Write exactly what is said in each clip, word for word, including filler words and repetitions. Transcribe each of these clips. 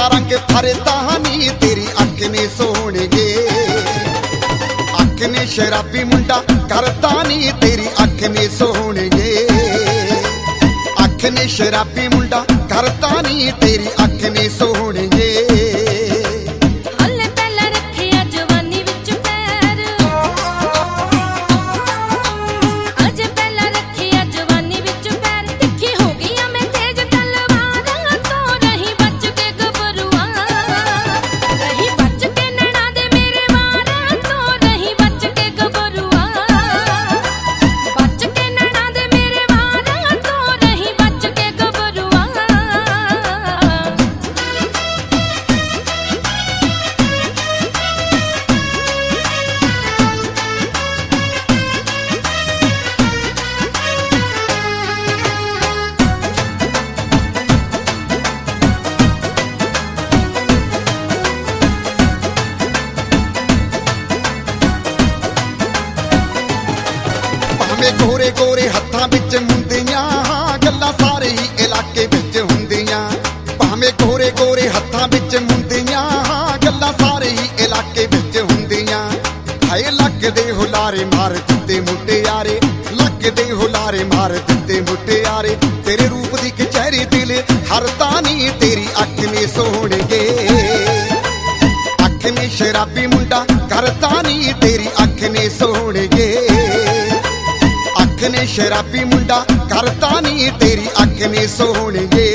दा रंग फरदा नी तेरी अख ने सोहणगे, अख ने शराबी मुंडा करदा नी तेरी अख ने सोहणगे, अख ने शराबी मुंडा करदा नी तेरी अख ने सोहणगे। गोरे गोरे हत्थां विच मुंदियां गल्लां सारे ही इलाके विच हुंदियां, भावें गोरे गोरे हत्थां विच मुंदियां गल्लां सारे ही इलाके विच हुंदियां। हाय लगदे हुलारे मार दित्ते मुटियारे, लगदे हुलारे मार दित्ते मुटियारे, तेरे रूप दी कचहरी दिल हरदा नी तेरी अख ने सोहणगे, अख ने शराबी मुंडा करदा नी तेरी अख ने सोहणगे, अख ने शराबी मुंडा करदा नी तेरी अख ने सोहणगे।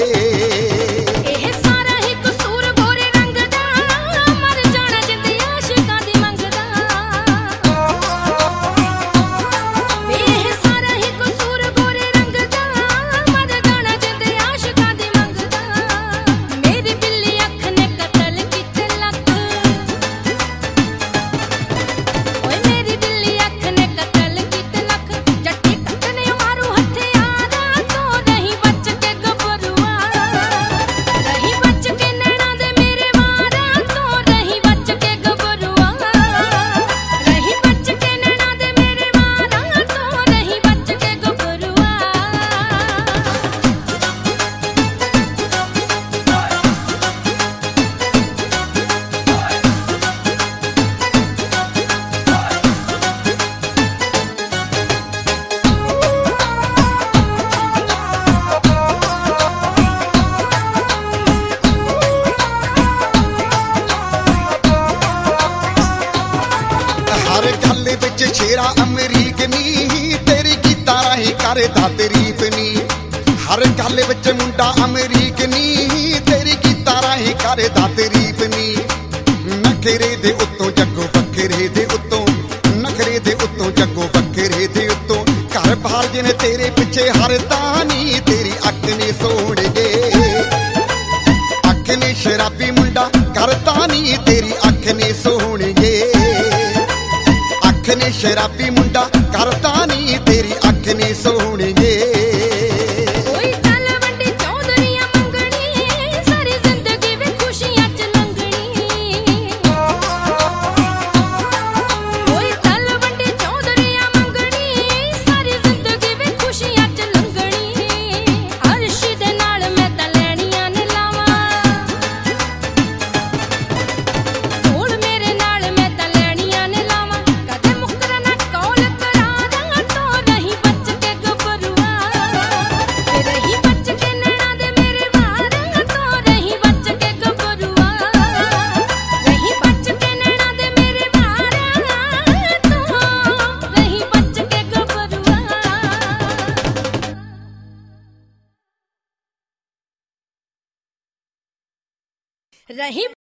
शेरा अमरीक नी तेरी गीता राही करदा तारीफ नी, हर गल विच मुंडा अमरीक नी तेरी गीता राही करदा तारीफ नी। नखरे दे उत्तों जग्गो बखरे दे उत्तों, नखरे दे उत्तों जग्गो बखरे दे उत्तों, घर बाहर जिने तेरे पिछे हरदा नी तेरी अख ने सोहणगे, अख ने शराबी मुंडा करदा नी तेरी अख ने सोहणगे, अख ने शराबी मुंडा करदा नी तेरी अख ने सोहणगे। रही